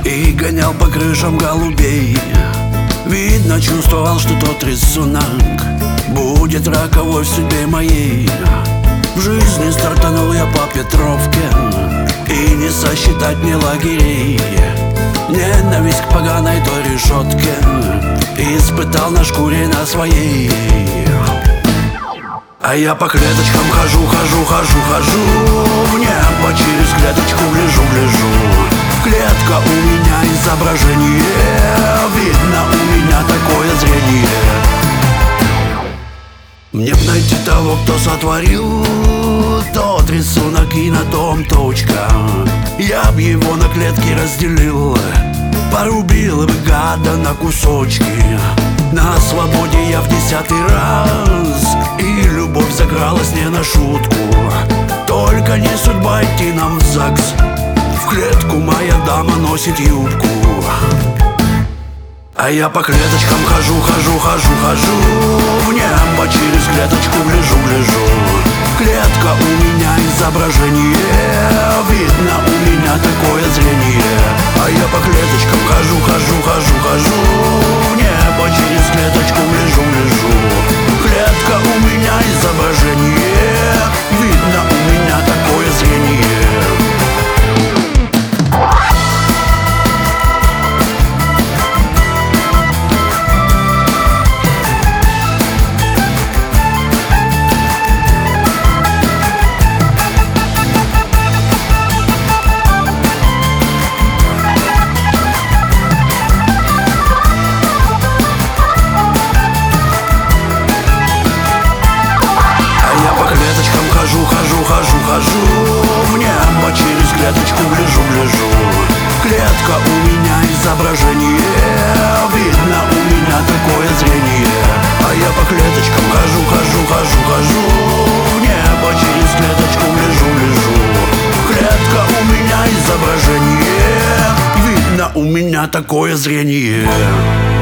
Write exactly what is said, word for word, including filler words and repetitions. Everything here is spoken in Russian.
и гонял по крышам голубей. Видно, чувствовал, что тот рисунок будет роковой в судьбе моей. В жизни стартанул я по Петровке, и не сосчитать мне лагерей. Ненависть к поганой той решетке испытал на шкуре на своей. А я по клеточкам хожу, хожу, хожу, хожу, в небо через клеточку гляжу, гляжу. Клетка у меня изображение, видно, у меня такое зрение. Мне б найти того, кто сотворил тот рисунок, и на том точка. Я б его на клетки разделил, порубил бы гада на кусочки. На свободе я в десятый раз, и любовь закралась не на шутку. Только не судьба идти нам в ЗАГС, в клетку моя дама носит юбку. А я по клеточкам хожу, хожу, хожу, хожу, в небо через клеточку гляжу, гляжу. Клетка у меня изображение, видно, у меня такое зрение. А я по клеточкам хожу, хожу, хожу, хожу, в небо через клеточку гляжу, гляжу. Клетка у меня изображение, видно, у меня такое зрение. Хожу, хожу, хожу, хожу, в небо через клеточку гляжу, гляжу. Клетка у меня изображение, видно, у меня такое зрение. А я по клеточкам хожу, хожу, хожу, хожу, в небо через клеточку гляжу, гляжу. Клетка у меня изображение, видно, у меня такое зрение.